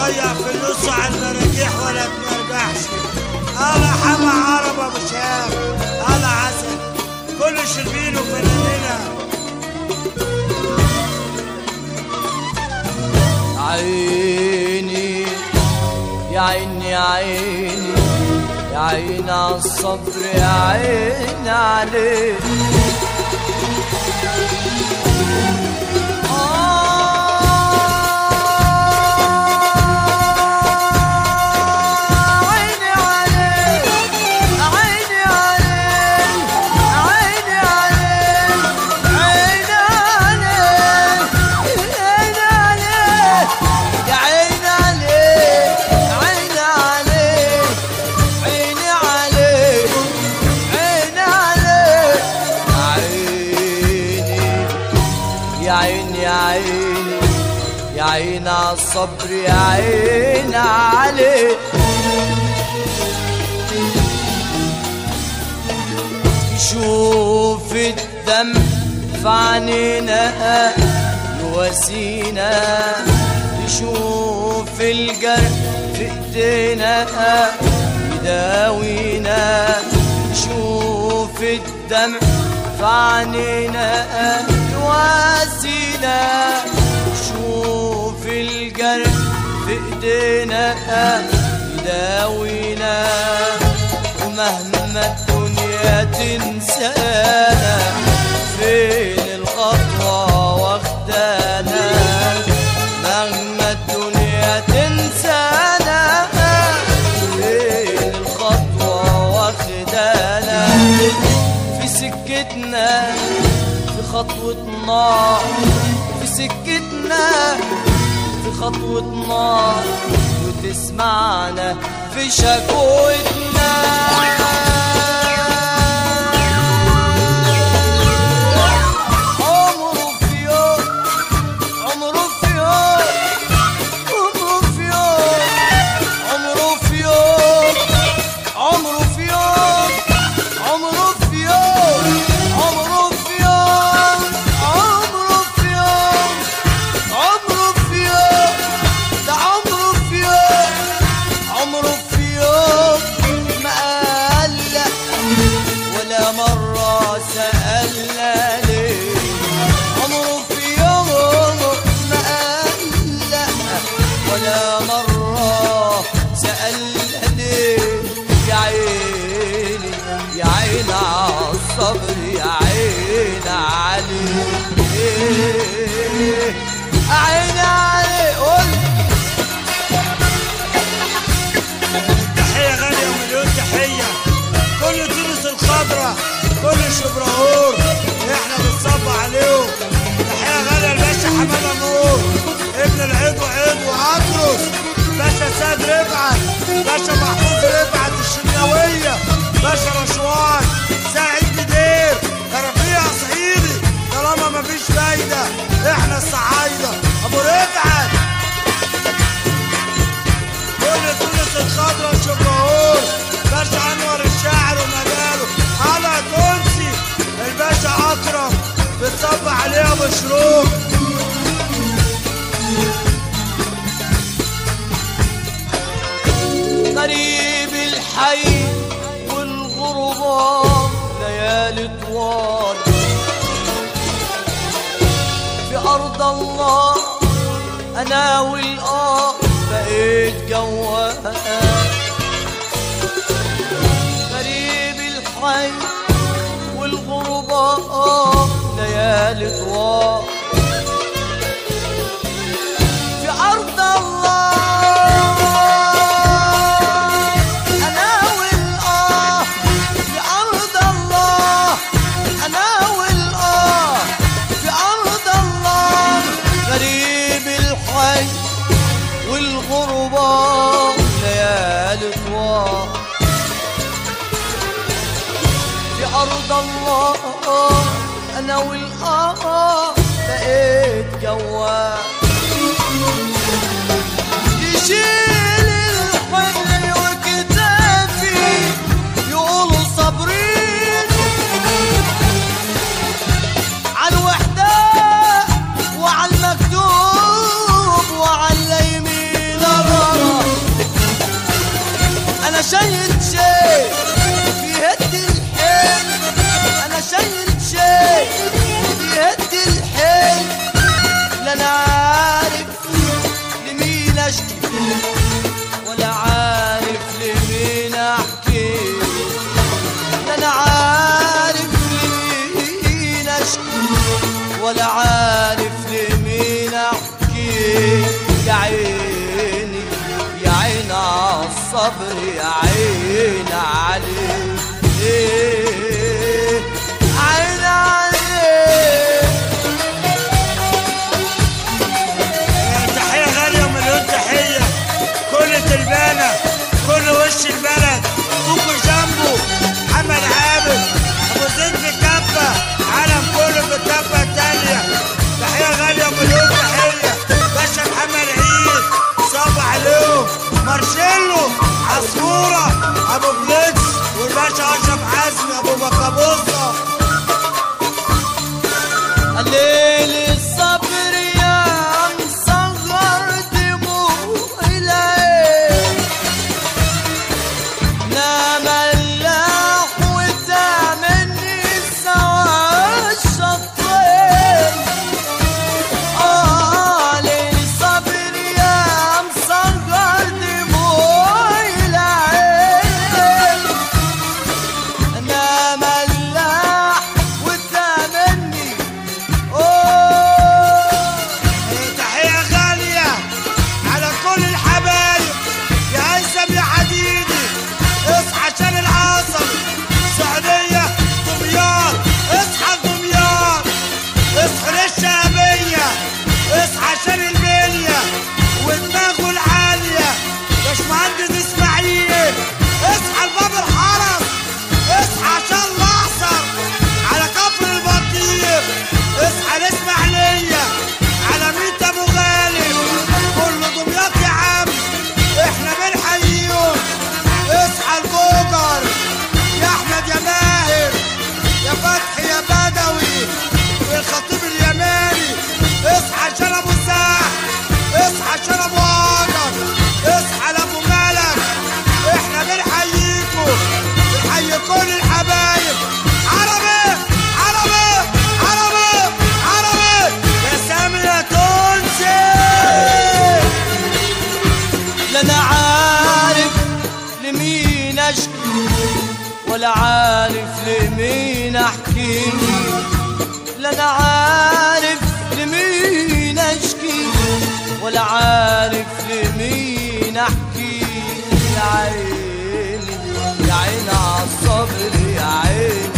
ضيع فلوسه على المراجيح ولا تمرجحش. انا حما عرب ابو شهاب، انا عسل كل شربين وفنانينا. عيني يا عيني يا عيني يا عيني عالصبر يا عيني عليك. يا عيني عالصبر يا عيني عليك. شوف الدم في عينينا يواسينا، تشوف الجرح في ايدينا يداوينا. شوف الدمع في عينينا يواسينا، شوف الجرح في ايدينا يداوينا. ومهما الدنيا تنسانا فين الخطوة واخدانا. مهما الدنيا تنسانا فين الخطوة واخدانا. في سكتنا في خطوتنا، في سكتنا في خطوتنا، وتسمعنا في شكوتنا. عمره في يوم، عمره في يوم، عمره في يوم، عمره في يوم، عمره في يوم، عمره في يوم، عمره في يوم، عمره في يوم، عمره في يوم، ده عمره في يوم، عمره في يوم ما قال لا ولا مرة سألنا ليه. عمره في يوم ما قال لا ولا مرة سألنا ليه. يا عيني يا عيني عالصبر يا عيني عليك. عيني عليك. قول تحية غالية ومليون تحية كل تونس الخضرا، كل شبراهور احنا بنصب عليهم. تحية غالية الباشا حمادة نور ابن العضو عضو أطرس، باشا سيد رفعت، باشا محفوظ رفعت الشناوية، باشا رشوان سعيد بدير رفيع صعيدي. طالما مفيش فايدة احنا الصعايدة ابو رفعت. كل تونس الخضرا شبراهور، باشا انور الشاعر ومجاله على تونسي. الباشا اكرم بتصب عليه ابو شروق. قريب الحي والغرباء ليالي طوال في أرض الله. أنا والآه بقيت جوال. قريب الحي والغرباء ليالي طوال في أرض الله. والغرباء ليالي طوال في أرض الله. أنا والآه بقيت جوال. يشيل الحمل وكتافي يقولوا صابرين على الوحدة وعلى المكتوب وعلى اليمين. اشكي ولا عارف لمين احكي. يا عيني يا عين عالصبر يا عين عليك عين عليك. تحية غالية ومليون تحية كل تلبانة كل وش البلد كوكو جنبه محمد عابد ابو زيد في كفة عالم كله في الكفة التانية. تحية غالية ومليون تحية باشا محمد عيد صبح عليهم مارشيلو عصفورة ابو فليكس والباشا اشرف حسني ابو بكابوسة. الليل الصبر يا مصغر دموع العين نام اللاح وتامني سوا الشطين. ليل الصبر يا مصغر دموع العين نام اللاح وتامني. تحية غالية على كل الحبايب يا هيثم يا حديدي اصحى عشان العصر سعودية دمياط اصحى دمياط اصحى للشعبية اصحى عشان البلية ودماغه العالية باشمهندس اسماعيل اصحى لباب الحرس اصحى عشان الاقصر على كفر البطيخ اصحى الاسماعيلية على ميت ابو غالب كل دمياط يا عم احنا بنحييهم. اصحى البوجر يا احمد يا ماهر يا فتحي يا بدوي والخطيب اليماني اصحى عشان ابو ساح اصحى عشان ابو هاجر اصحى لابو ملك احنا بنحييكم بنحيي كل الحبايب. عربي عربي عربي عربي يا سامي يا تونسي. لا انا عارف لمين اشكي ولا عارف لمين احكي. لا انا عارف لمين اشكي ولا عارف لمين احكي. يا عيني يا عين عالصبر يا عين